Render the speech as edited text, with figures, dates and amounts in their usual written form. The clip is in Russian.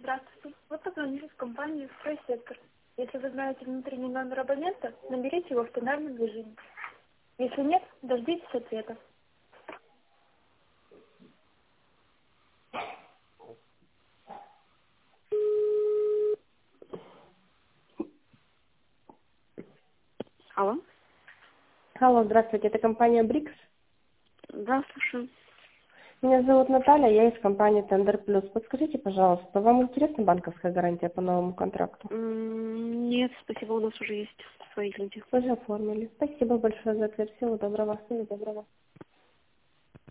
Здравствуйте. Вы позвонили в компанию «Стройсектор». Если вы знаете внутренний номер абонента, наберите его в тональном режиме. Если нет, дождитесь ответа. Алло. Алло, здравствуйте, это компания Брикс. Да, слушаю. Меня зовут Наталья, я из компании Тендер Плюс. Подскажите, пожалуйста, вам интересна банковская гарантия по новому контракту? Нет, спасибо, у нас уже есть свои люди. Вы же оформили. Спасибо большое за ответ. Всего доброго. Всего доброго.